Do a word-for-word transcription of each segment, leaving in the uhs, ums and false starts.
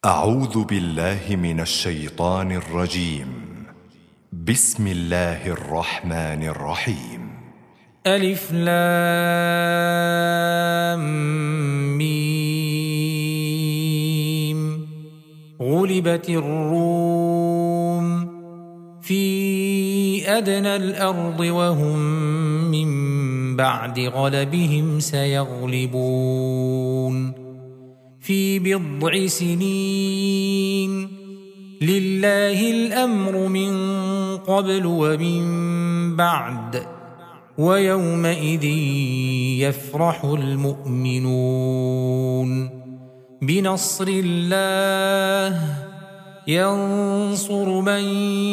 أعوذ بالله من الشيطان الرجيم. بسم الله الرحمن الرحيم. ألف لام ميم. غلبت الروم في أدنى الأرض وهم من بعد غلبهم سيغلبون في بضع سنين. لله الأمر من قبل ومن بعد ويومئذ يفرح المؤمنون بنصر الله ينصر من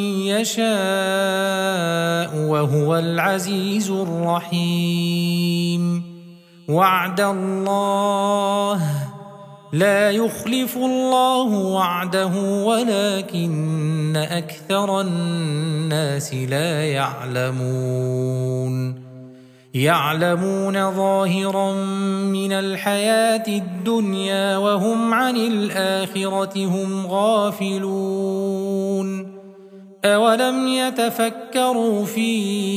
يشاء وهو العزيز الرحيم. وعد الله لا يخلف الله وعده ولكن أكثر الناس لا يعلمون. يعلمون ظاهرا من الحياة الدنيا وهم عن الآخرة هم غافلون. أولم يتفكروا في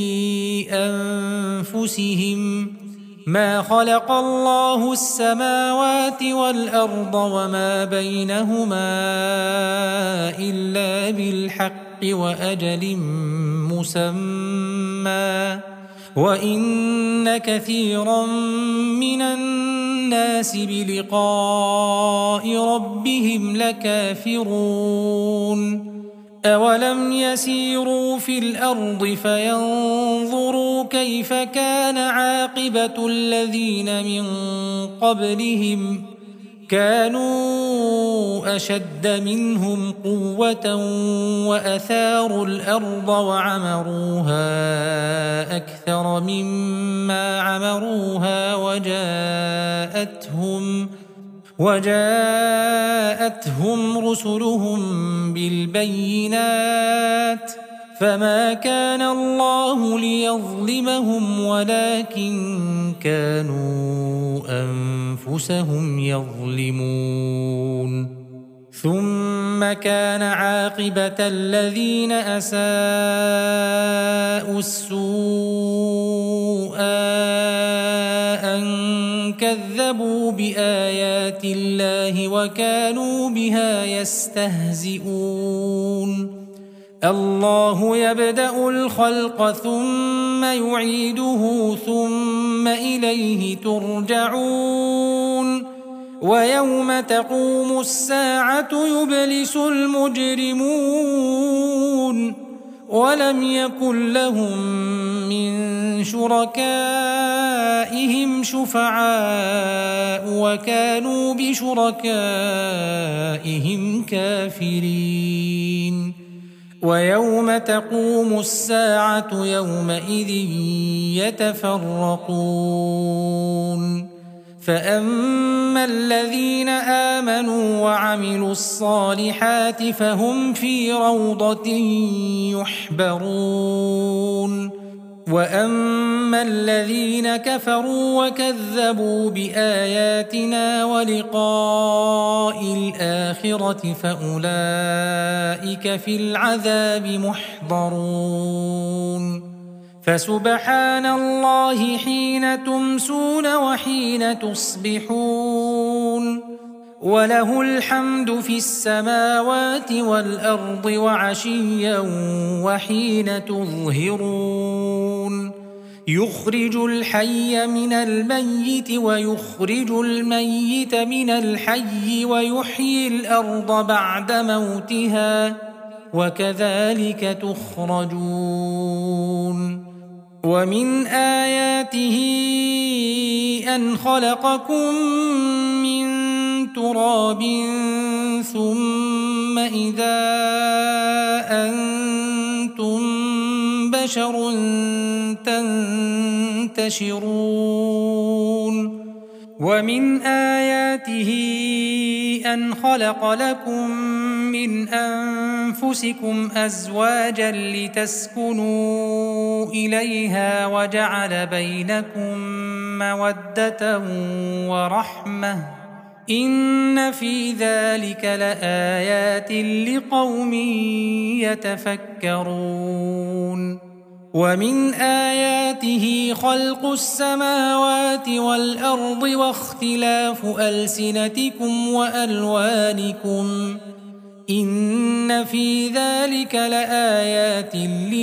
أنفسهم ما خلق الله السماوات والأرض وما بينهما إلا بالحق وأجل مسمى وإن كثيرا من الناس بلقاء ربهم لكافرون. أولم يسيروا في الأرض فينظروا كيف كان عاقبة الذين من قبلهم كانوا أشد منهم قوة وأثاروا الأرض وعمروها أكثر مما عمروها وجاءتهم وجاءتهم رسلهم بالبينات فما كان الله ليظلمهم ولكن كانوا أنفسهم يظلمون. ثم كان عاقبة الذين أساءوا السوء أن كذبوا بآيات الله وكانوا بها يستهزئون. الله يبدأ الخلق ثم يعيده ثم إليه ترجعون. ويوم تقوم الساعة يبلس المجرمون ولم يكن لهم من شركائهم شفعاء وكانوا بشركائهم كافرين. ويوم تقوم الساعة يومئذ يتفرقون. فأما الذين آمنوا وعملوا الصالحات فهم في روضة يحبرون. وأما الذين كفروا وكذبوا بآياتنا ولقاء الآخرة فأولئك في العذاب محضرون. فسبحان الله حين تمسون وحين تصبحون وله الحمد في السماوات والأرض وعشيا وحين تظهرون. يخرج الحي من الميت ويخرج الميت من الحي ويحيي الأرض بعد موتها وكذلك تخرجون. ومن آياته أن خلقكم من تراب ثم إذا أنتم بشر تنتشرون. ومن آياته أن خلق لكم من أنفسكم أزواجا لتسكنوا إليها وجعل بينكم مودة ورحمة إن في ذلك لآيات لقوم يتفكرون ومن آياته خلق السماوات والأرض واختلاف ألسنتكم وألوانكم إن في ذلك لآيات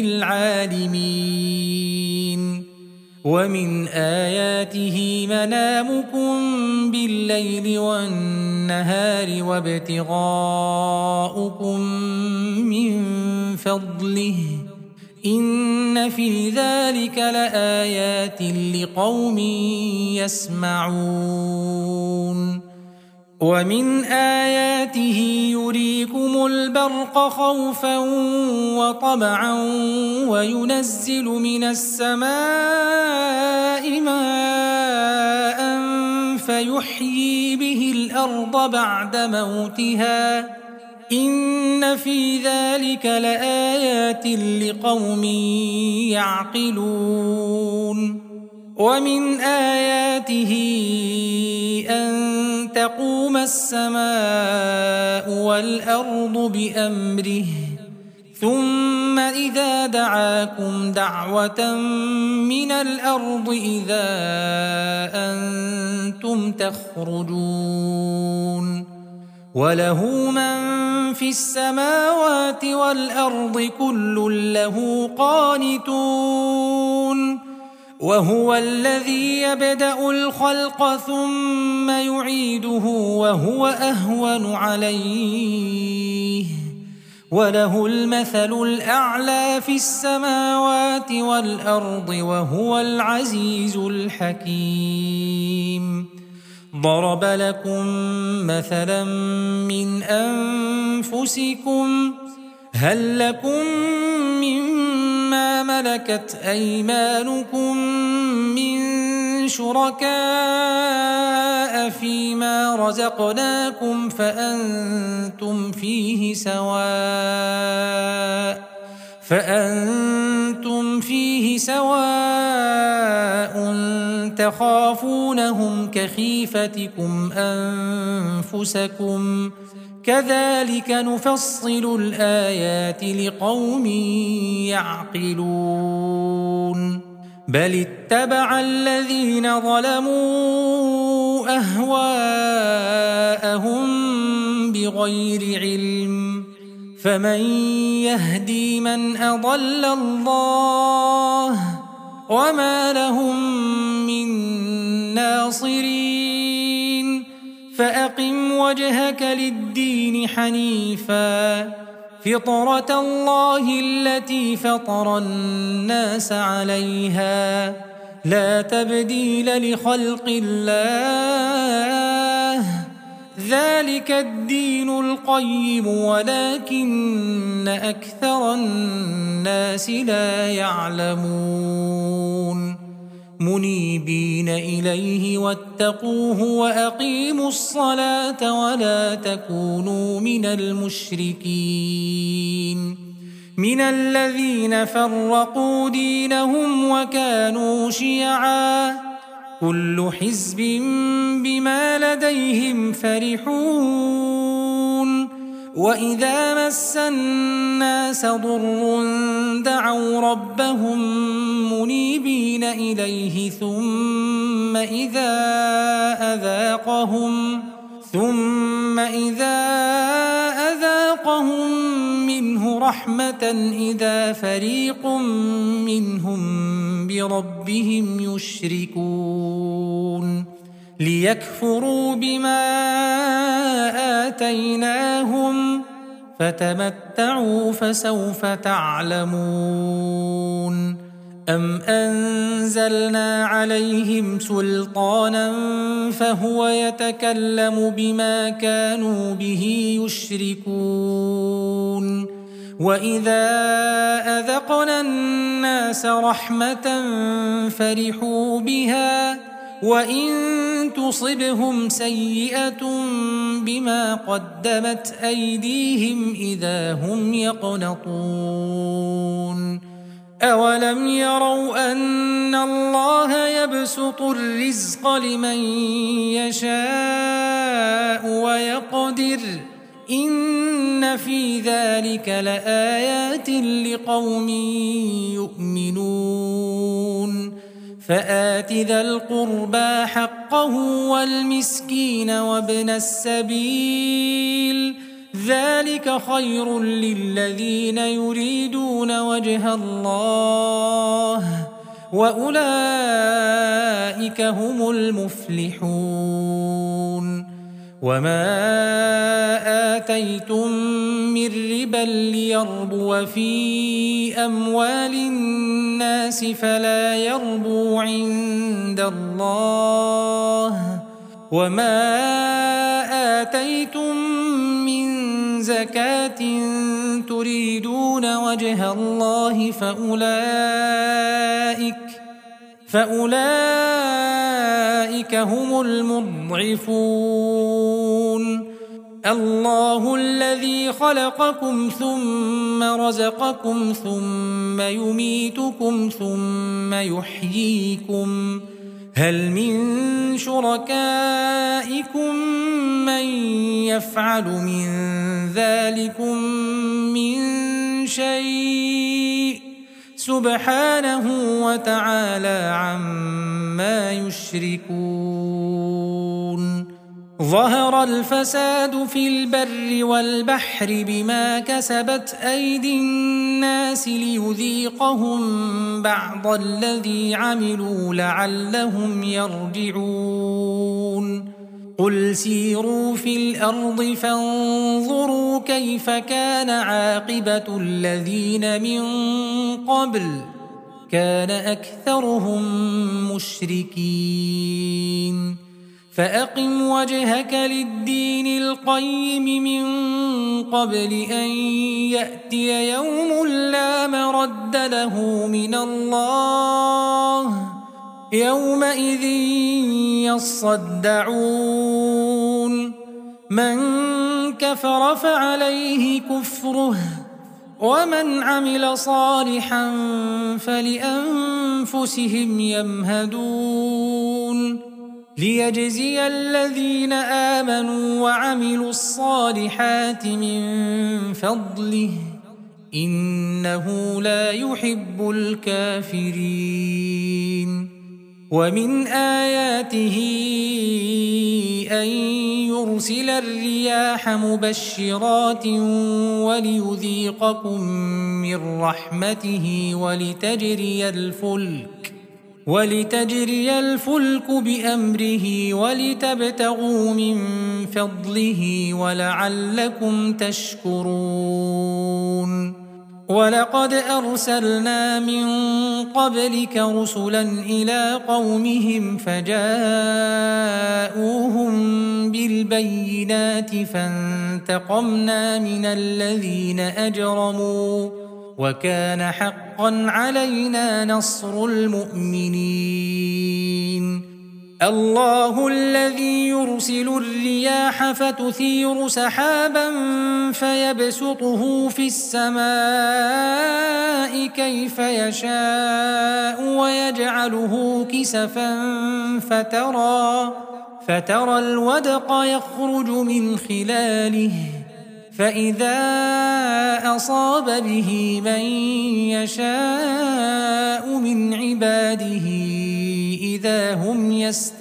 للعالمين ومن آياته منامكم بالليل والنهار وابتغاؤكم من فضله إن في ذلك لآيات لقوم يسمعون ومن آياته يريكم البرق خوفا وطمعا وينزل من السماء ماء فيحيي به الأرض بعد موتها إن في ذلك لآيات لقوم يعقلون ومن آياته أن تقوم السماء والأرض بأمره ثم إذا دعاكم دعوة من الأرض إذا أنتم تخرجون وله من في السماوات والأرض كل له قانتون وهو الذي يبدأ الخلق ثم يعيده وهو أهون عليه وله المثل الأعلى في السماوات والأرض وهو العزيز الحكيم ضرب لكم مثلا من أنفسكم هل لكم مما ملكت أيمانكم من شركاء فيما رزقناكم فأنتم فيه سواء فأنتم فيه سواء تخافونهم كخيفتكم أنفسكم كذلك نفصل الآيات لقوم يعقلون بل اتبع الذين ظلموا أهواءهم بغير علم فمن يهدي من أضل الله وما لهم من ناصرين فأقم وجهك للدين حنيفا فطرة الله التي فطر الناس عليها لا تبديل لخلق الله ذلك الدين القيم ولكن أكثر الناس لا يعلمون منيبين إليه واتقوه وأقيموا الصلاة ولا تكونوا من المشركين من الذين فرقوا دينهم وكانوا شيعا كل حزب بما لديهم فرحون وإذا مس الناس ضر دعوا ربهم منيبين إليه ثم إذا أذاقهم ثم إذا أذاقهم منه رحمة إذا فريق منهم بربهم يشركون ليكفروا بما آتيناهم فتمتعوا فسوف تعلمون أم أنزلنا عليهم سلطانا فهو يتكلم بما كانوا به يشركون وإذا أذقنا الناس رحمة فرحوا بها وإن تصبهم سيئة بما قدمت أيديهم إذا هم يقنطون أولم يروا أن الله يبسط الرزق لمن يشاء ويقدر إن في ذلك لآيات لقوم يؤمنون فآت ذا القربى حقه والمسكين وابن السبيل ذلك خير للذين يريدون وجه الله وأولئك هم المفلحون وما آتيتم من ربا ليربو في أموال الناس فلا يربو عند الله وما آتيتم من زكاة تريدون وجه الله فأولئك فأولئك هم المضعفون الله الذي خلقكم ثم رزقكم ثم يميتكم ثم يحييكم هل من شركائكم من يفعل من ذلكم من شيء سبحانه وتعالى عما يشركون ظهر الفساد في البر والبحر بما كسبت أيدي الناس ليذيقهم بعض الذي عملوا لعلهم يرجعون قل سيروا في الأرض فانظروا كيف كان عاقبة الذين من قبل كان أكثرهم مشركين فأقم وجهك للدين القيم من قبل أن يأتي يوم لا مرد له من الله يومئذ يصدعون من كفر فعليه كفره ومن عمل صالحا فلأنفسهم يمهدون ليجزي الذين آمنوا وعملوا الصالحات من فضله إنه لا يحب الكافرين ومن آياته أن يرسل الرياح مبشرات وليذيقكم من رحمته ولتجري الفلك ولتجري الفلك بأمره ولتبتغوا من فضله ولعلكم تشكرون ولقد أرسلنا من قبلك رسلا إلى قومهم فجاءوهم بالبينات فانتقمنا من الذين أجرموا وكان حقا علينا نصر المؤمنين الله الذي يرسل الرياح فتثير سحابا فيبسطه في السماء كيف يشاء ويجعله كسفا فترى فترى الودق يخرج من خلاله فإذا أصاب به من يشاء من عباده إذا هم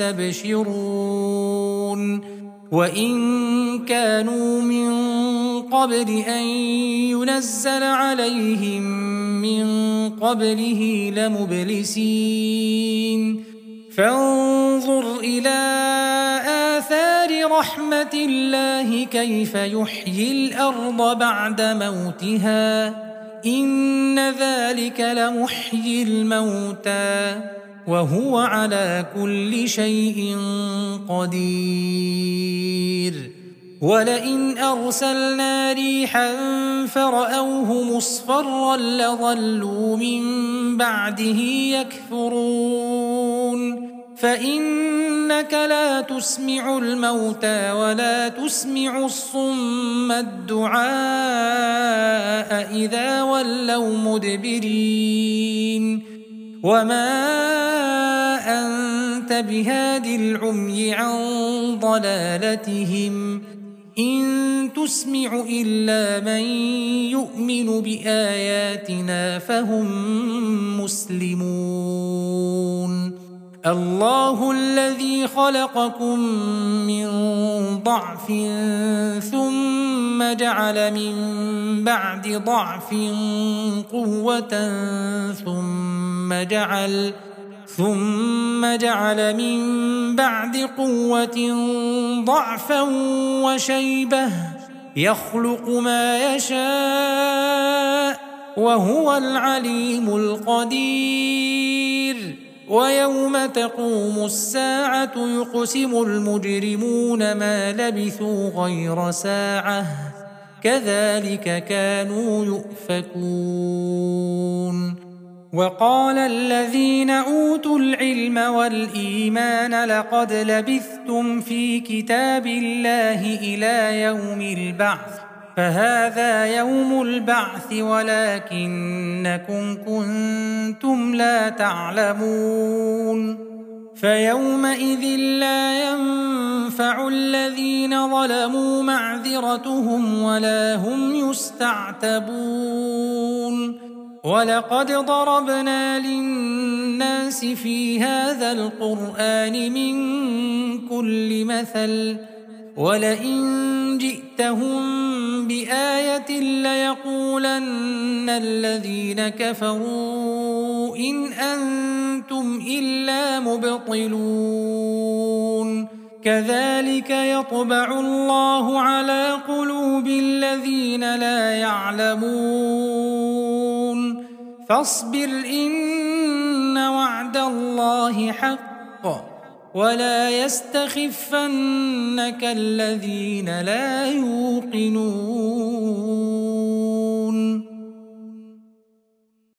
يستبشرون وإن كانوا من قبل أن ينزل عليهم من قبله لمبلسين فانظر إلى آثار رحمة الله كيف يحيي الأرض بعد موتها إن ذلك لمحيي الموتى وهو على كل شيء قدير ولئن أرسلنا ريحا فرأوه مصفرا لظلوا من بعده يكفرون فإنك لا تسمع الموتى ولا تسمع الصم الدعاء إذا ولوا مدبرين وما أنت بهاد العمي عن ضلالتهم إن تسمع إلا من يؤمن بآياتنا فهم مسلمون الله الذي خلقكم من ضعف ثم جعل من بعد ضعف قوة ثم جعل ثم جعل من بعد قوة ضعفا وشيبة يخلق ما يشاء وهو العليم القدير ويوم تقوم الساعة يقسم المجرمون ما لبثوا غير ساعة كذلك كانوا يؤفكون وقال الذين أوتوا العلم والإيمان لقد لبثتم في كتاب الله إلى يوم البعث فهذا يوم البعث ولكنكم كنتم لا تعلمون فيومئذ لا ينفع الذين ظلموا معذرتهم ولا هم يستعتبون ولقد ضربنا للناس في هذا القرآن من كل مثل ولئن جئتهم بآية ليقولن الذين كفروا إن أنتم إلا مبطلون كذلك يطبع الله على قلوب الذين لا يعلمون فاصبر إن وعد الله حق ولا يستخفنك الذين لا يوقنون